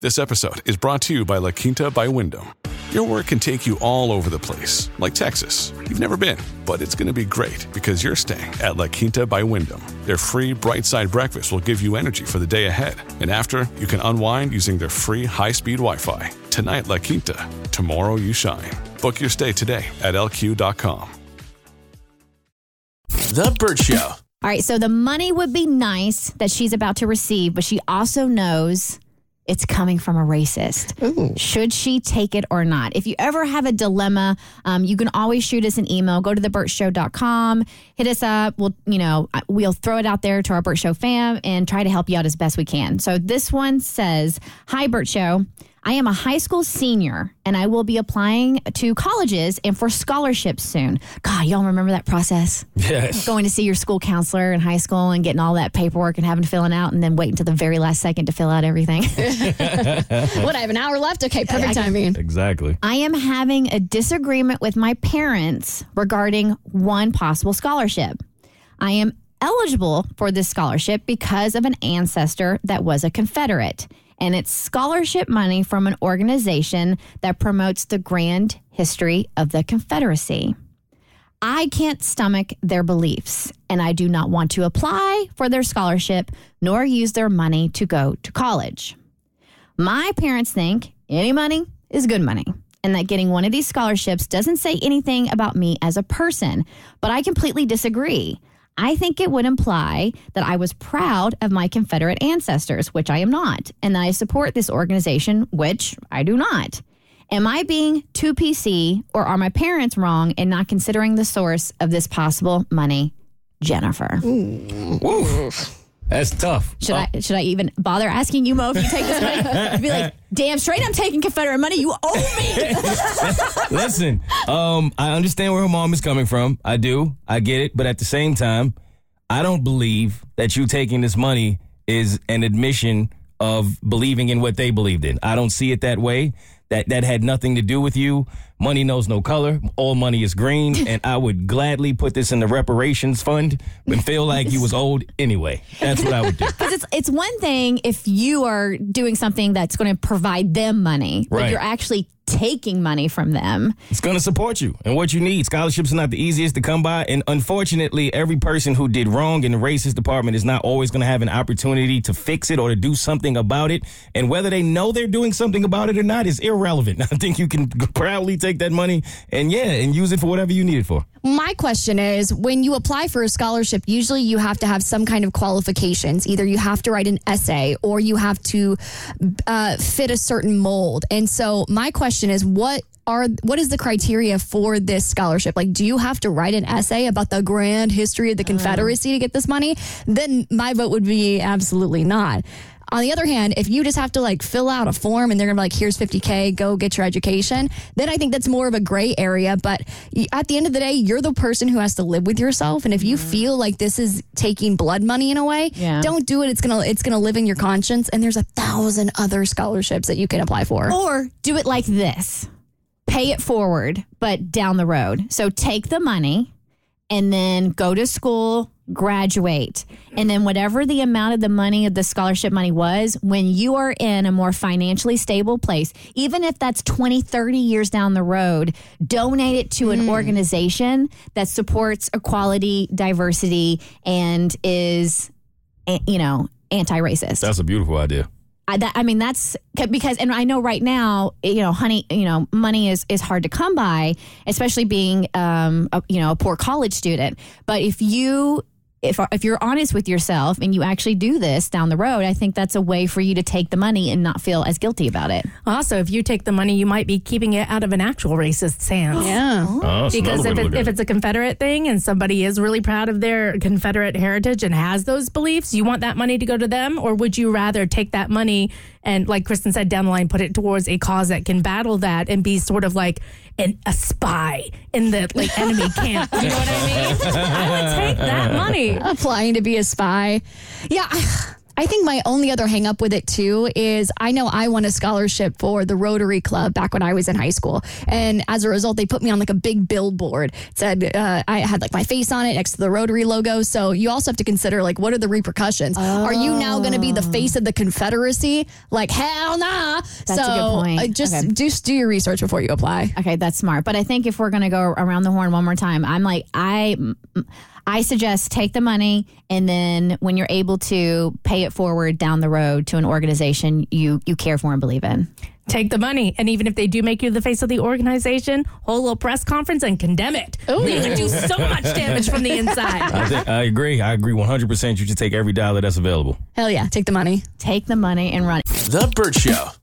This episode is brought to you by La Quinta by Wyndham. Your work can take you all over the place, like Texas. You've never been, but it's going to be great because you're staying at La Quinta by Wyndham. Their free Bright Side breakfast will give you energy for the day ahead. And after, you can unwind using their free high-speed Wi-Fi. Tonight, La Quinta. Tomorrow, you shine. Book your stay today at LQ.com. The Burt Show. All right, so the money would be nice that she's about to receive, but she also knows it's coming from a racist. Ooh. Should she take it or not? If you ever have a dilemma, you can always shoot us an email. Go to theburtshow.com, hit us up. We'll throw it out there to our Burt Show fam and try to help you out as best we can. So this one says, "Hi, Burt Show. I am a high school senior, and I will be applying to colleges and for scholarships soon." God, y'all remember that process? Yes. Going to see your school counselor in high school and getting all that paperwork and having to fill it out and then wait until the very last second to fill out everything. What, I have an hour left? Okay, perfect timing. Exactly. I am having a disagreement with my parents regarding one possible scholarship. I am eligible for this scholarship because of an ancestor that was a Confederate, and it's scholarship money from an organization that promotes the grand history of the Confederacy. I can't stomach their beliefs, and I do not want to apply for their scholarship nor use their money to go to college. My parents think any money is good money, and that getting one of these scholarships doesn't say anything about me as a person, but I completely disagree. I think it would imply that I was proud of my Confederate ancestors, which I am not, and that I support this organization, which I do not. Am I being too PC, or are my parents wrong in not considering the source of this possible money? Jennifer. Woo. That's tough. Should I even bother asking you, Mo, if you take this money? I'd be like, damn straight I'm taking Confederate money. You owe me. Listen, I understand where her mom is coming from. I do. I get it. But at the same time, I don't believe that you taking this money is an admission of believing in what they believed in. I don't see it that way. That had nothing to do with you. Money knows no color. All money is green. And I would gladly put this in the reparations fund and feel like you was old anyway. That's what I would do. Because it's one thing if you are doing something that's going to provide them money, but Right. you're actually taking money from them. It's going to support you and what you need. Scholarships are not the easiest to come by. And unfortunately, every person who did wrong in the racist department is not always going to have an opportunity to fix it or to do something about it. And whether they know they're doing something about it or not is irrelevant. I think you can proudly take that money and use it for whatever you need it for. My question is, when you apply for a scholarship, usually you have to have some kind of qualifications. Either you have to write an essay or you have to fit a certain mold. And so my question is, what is the criteria for this scholarship? Like, do you have to write an essay about the grand history of the Confederacy to get this money? Then my vote would be absolutely not. On the other hand, if you just have to fill out a form and they're going to be like, here's $50K, go get your education, then I think that's more of a gray area. But at the end of the day, you're the person who has to live with yourself. And if you feel like this is taking blood money in a way, don't do it. It's gonna live in your conscience. And there's 1,000 other scholarships that you can apply for. Or do it like this. Pay it forward, but down the road. So take the money and then go to school, graduate, and then whatever the amount of the money of the scholarship money was, when you are in a more financially stable place, even if that's 20, 30 years down the road, donate it to an organization that supports equality, diversity, and is, anti-racist. That's a beautiful idea. That's because, and I know right now, money is hard to come by, especially being, a poor college student. But if you're honest with yourself and you actually do this down the road, I think that's a way for you to take the money and not feel as guilty about it. Also, if you take the money, you might be keeping it out of an actual racist's hands. Yeah. Oh, Because if it's a Confederate thing and somebody is really proud of their Confederate heritage and has those beliefs, you want that money to go to them? Or would you rather take that money and, like Kristen said, down the line, put it towards a cause that can battle that and be sort of like a spy in the enemy camp? You know what I mean? I would take that money. Applying to be a spy. Yeah. I think my only other hang up with it too is I know I won a scholarship for the Rotary Club back when I was in high school. And as a result, they put me on like a big billboard. It said I had like my face on it next to the Rotary logo. So you also have to consider like, what are the repercussions? Are you now going to be the face of the Confederacy? Like, hell nah. That's a good point. Just do your research before you apply. Okay, that's smart. But I think if we're going to go around the horn one more time, I'm like, I suggest take the money, and then when you're able to pay it forward down the road to an organization you care for and believe in. Take the money, and even if they do make you the face of the organization, hold a little press conference and condemn it. Ooh. You can do so much damage from the inside. I agree 100%. You should take every dollar that's available. Hell yeah, take the money. Take the money and run. The Burt Show.